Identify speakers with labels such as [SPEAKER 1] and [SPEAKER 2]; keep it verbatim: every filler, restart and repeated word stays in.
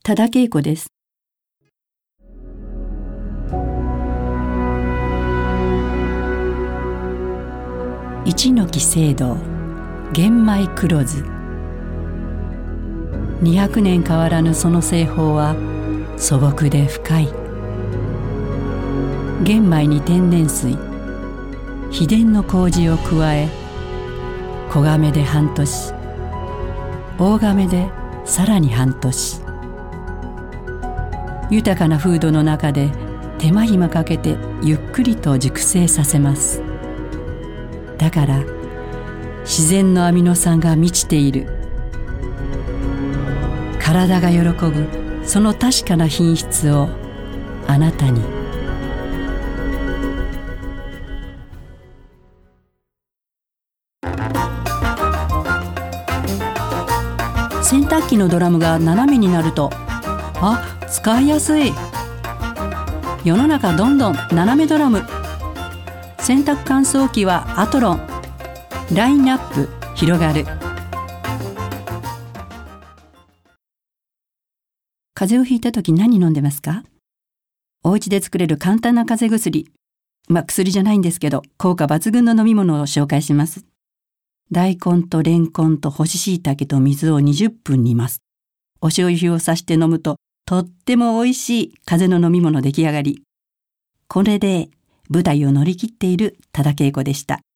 [SPEAKER 1] 多田恵子です。一ノ木聖堂玄米黒酢。にひゃくねん変わらぬその製法は素朴で深い。玄米に天然水、秘伝の麹を加え、小亀で半年、大亀でさらに半年。豊かな風土の中で手間暇かけてゆっくりと熟成させます。だから自然のアミノ酸が満ちている。体が喜ぶその確かな品質をあなたに。洗濯機のドラムが斜めになると、あ、使いやすい。世の中どんどん斜めドラム。洗濯乾燥機はアトロン。ラインナップ広がる。風邪をひいたとき何飲んでますか？お家で作れる簡単な風邪薬。まあ薬じゃないんですけど、効果抜群の飲み物を紹介します。大根とレンコンと干し椎茸と水をにじゅっぷん煮ます。お醤油をさして飲むととっても美味しい風邪の飲み物出来上がり。これで舞台を乗り切っている多田恵子でした。